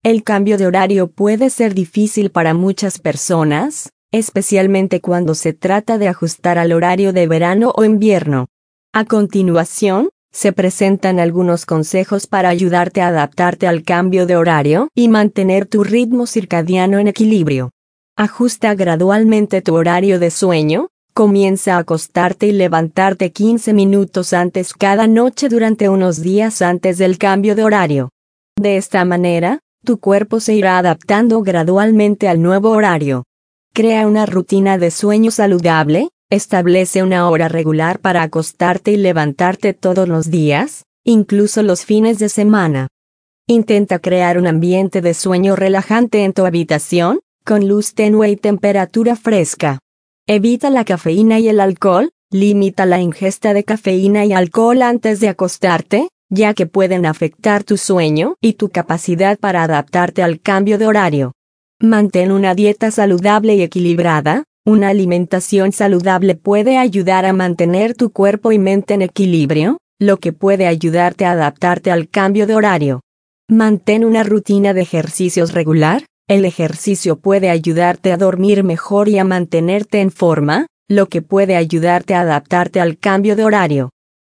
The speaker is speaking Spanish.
El cambio de horario puede ser difícil para muchas personas, especialmente cuando se trata de ajustar al horario de verano o invierno. A continuación, se presentan algunos consejos para ayudarte a adaptarte al cambio de horario y mantener tu ritmo circadiano en equilibrio. Ajusta gradualmente tu horario de sueño. Comienza a acostarte y levantarte 15 minutos antes cada noche durante unos días antes del cambio de horario. De esta manera, tu cuerpo se irá adaptando gradualmente al nuevo horario. Crea una rutina de sueño saludable. Establece una hora regular para acostarte y levantarte todos los días, incluso los fines de semana. Intenta crear un ambiente de sueño relajante en tu habitación, con luz tenue y temperatura fresca. Evita la cafeína y el alcohol. Limita la ingesta de cafeína y alcohol antes de acostarte, ya que pueden afectar tu sueño y tu capacidad para adaptarte al cambio de horario. Mantén una dieta saludable y equilibrada. Una alimentación saludable puede ayudar a mantener tu cuerpo y mente en equilibrio, lo que puede ayudarte a adaptarte al cambio de horario. Mantén una rutina de ejercicios regular. El ejercicio puede ayudarte a dormir mejor y a mantenerte en forma, lo que puede ayudarte a adaptarte al cambio de horario.